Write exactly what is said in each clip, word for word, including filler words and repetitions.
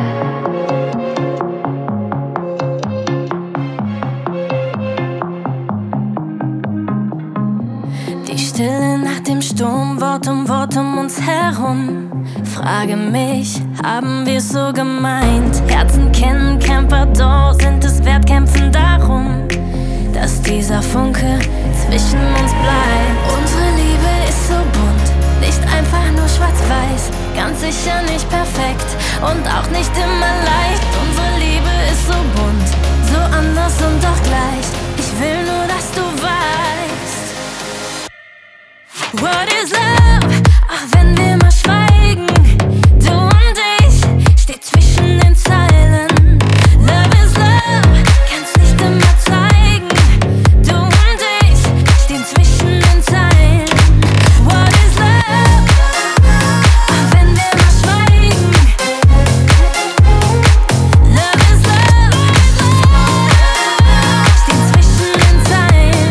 Die Stille nach dem Sturm, Wort um Wort um uns herum. Frage mich, haben wir's so gemeint? Herzen kennen Camper, doch sind es wert, kämpfen darum, dass dieser Funke zwischen uns bleibt. Unsere Liebe ist so bunt, nicht einfach nur schwarz-weiß, ganz sicher nicht perfekt und auch nicht immer leicht. Unsere Liebe ist so bunt, so anders und doch gleich. Ich will nur, dass du weißt. What is love? Auch wenn wir mal schweigen, du und ich, steht zwischen den Zeilen. Love is love, kann's nicht immer zeigen. Du und ich, stehen zwischen den Zeilen. What is love? Auch wenn wir mal schweigen. Love is love, steht zwischen den Zeilen.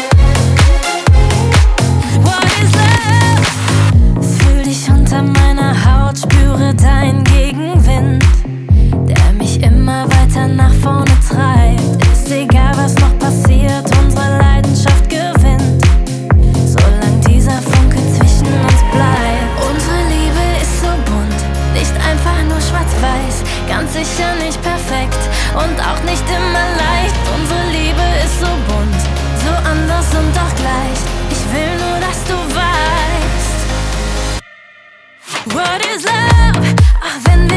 What is love? Fühl dich unter meiner Haut, spüre deinen Gegenwind, der mich immer weiter nach vorne treibt. Ist egal, was noch passiert, unsere Leidenschaft gewinnt, solange dieser Funke zwischen uns bleibt. Unsere Liebe ist so bunt, nicht einfach nur schwarz-weiß, ganz sicher nicht perfekt und auch nicht immer leicht. Unsere Liebe ist so bunt, so anders und doch gleich. Ich will nur, dass du weißt. What is love? Auch wenn